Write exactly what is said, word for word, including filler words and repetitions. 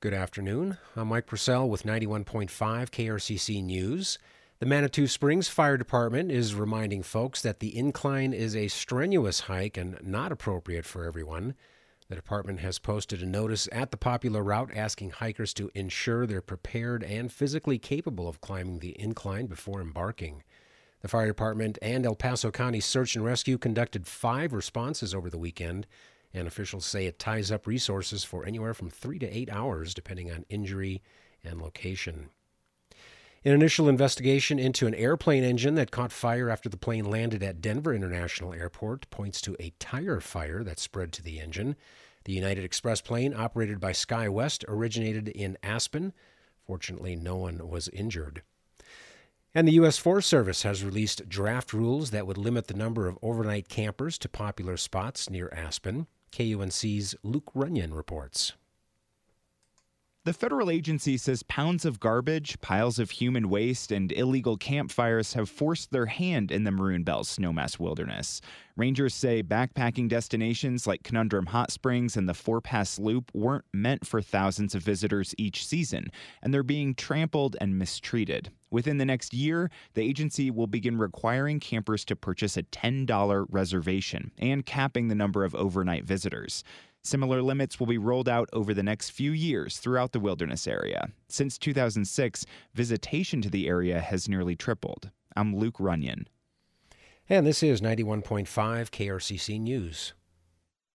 Good afternoon. I'm Mike Purcell with ninety-one point five K R C C News. The Manitou Springs Fire Department is reminding folks that the incline is a strenuous hike and not appropriate for everyone. The department has posted a notice at the popular route asking hikers to ensure they're prepared and physically capable of climbing the incline before embarking. The fire department and El Paso County Search and Rescue conducted five responses over the weekend, and officials say it ties up resources for anywhere from three to eight hours, depending on injury and location. An initial investigation into an airplane engine that caught fire after the plane landed at Denver International Airport points to a tire fire that spread to the engine. The United Express plane, operated by SkyWest, originated in Aspen. Fortunately, no one was injured. And the U S Forest Service has released draft rules that would limit the number of overnight campers to popular spots near Aspen. K U N C's Luke Runyon reports. The federal agency says pounds of garbage, piles of human waste, and illegal campfires have forced their hand in the Maroon Bell Snowmass Wilderness. Rangers say backpacking destinations like Conundrum Hot Springs and the Four Pass Loop weren't meant for thousands of visitors each season, and they're being trampled and mistreated. Within the next year, the agency will begin requiring campers to purchase a ten dollars reservation and capping the number of overnight visitors. Similar limits will be rolled out over the next few years throughout the wilderness area. Since two thousand six, visitation to the area has nearly tripled. I'm Luke Runyon. And this is ninety-one point five K R C C News.